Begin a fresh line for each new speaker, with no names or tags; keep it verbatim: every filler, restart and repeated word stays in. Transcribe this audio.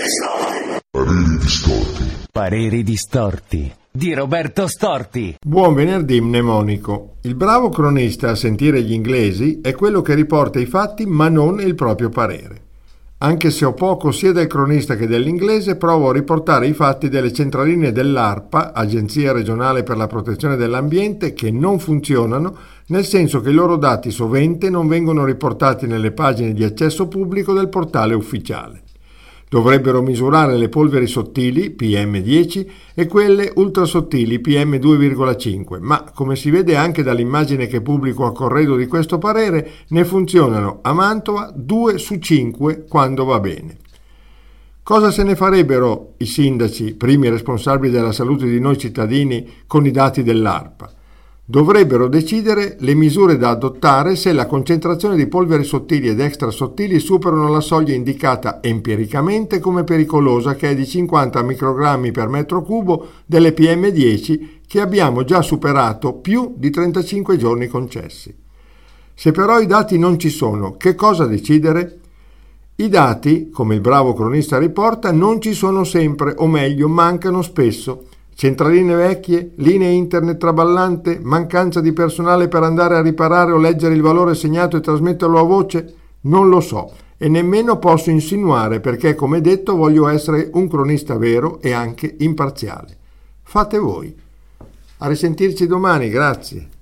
Pareri distorti.
Pareri distorti di Roberto Storti.
Buon venerdì mnemonico. Il bravo cronista, a sentire gli inglesi, è quello che riporta i fatti ma non il proprio parere. Anche se ho poco sia del cronista che dell'inglese, provo a riportare i fatti delle centraline dell'ARPA, Agenzia Regionale per la Protezione dell'Ambiente, che non funzionano, nel senso che i loro dati sovente non vengono riportati nelle pagine di accesso pubblico del portale ufficiale. Dovrebbero misurare le polveri sottili, P M dieci, e quelle ultrasottili, P M due virgola cinque, ma, come si vede anche dall'immagine che pubblico a corredo di questo parere, ne funzionano a Mantova due su cinque quando va bene. Cosa se ne farebbero i sindaci, primi responsabili della salute di noi cittadini, con i dati dell'ARPA? Dovrebbero decidere le misure da adottare se la concentrazione di polveri sottili ed extrasottili superano la soglia indicata empiricamente come pericolosa, che è di cinquanta microgrammi per metro cubo delle P M dieci, che abbiamo già superato più di trentacinque giorni concessi. Se però i dati non ci sono, che cosa decidere? I dati, come il bravo cronista riporta, non ci sono sempre, o meglio, mancano spesso. Centraline vecchie, linee internet traballante, mancanza di personale per andare a riparare o leggere il valore segnato e trasmetterlo a voce? Non lo so e nemmeno posso insinuare, perché, come detto, voglio essere un cronista vero e anche imparziale. Fate voi. A risentirci domani, grazie.